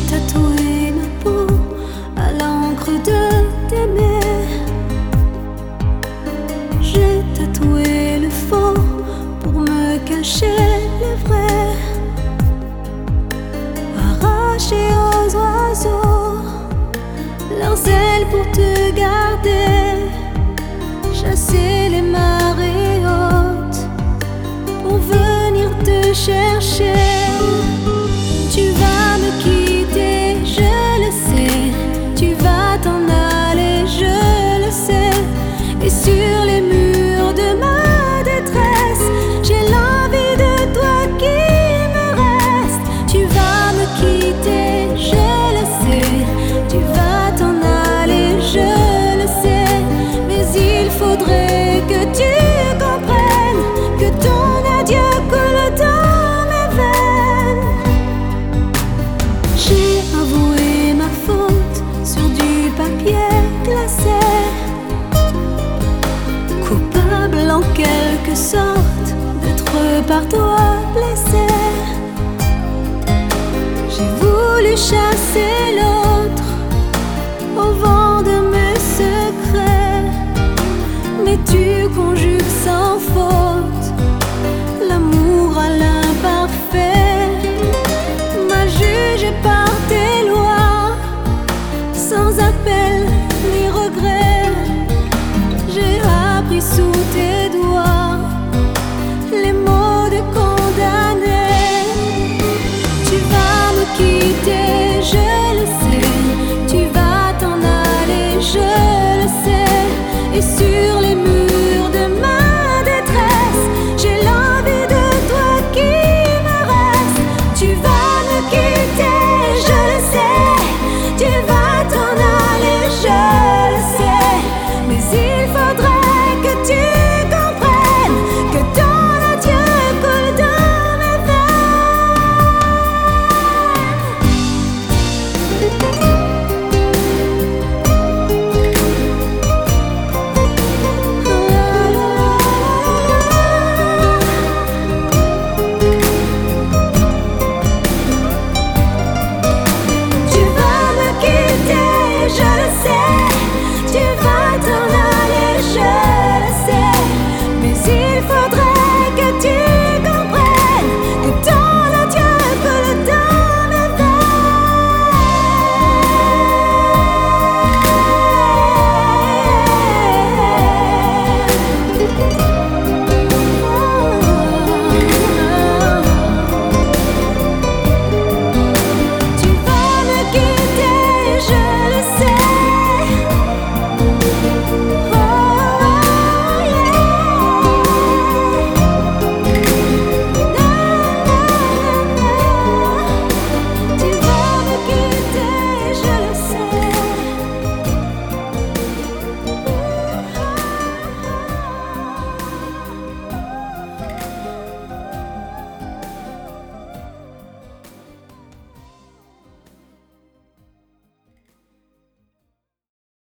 tatoué ma peau à l'encre de tes mains. J'ai tatoué le faux pour me cacher le vrai. Arraché aux oiseaux leurs ailes pour te garder. Chasser les marées hautes pour venir te chercher. Tu vas me quitter, je le sais. Tu vas t'en aller, je le sais. Et sur les murs de ma détresse, j'ai l'envie de toi qui me reste. Tu vas me quitter, je le sais. Tu vas t'en aller, je le sais. Mais il faudrait que tu comprennes que ton adieu coule dans mes veines. J'ai avoué ma faute sur du papier glacé. Coupable en quelque sorte d'être par toi blessé. J'ai voulu chasser l'autre au vent de mes secrets. Mais tu conjugues sans faute l'amour à l'imparfait. M'a jugé par tes lois, sans appel ni regret. J'ai appris sous tes doigts les mots de condamné. Tu vas me quitter, je le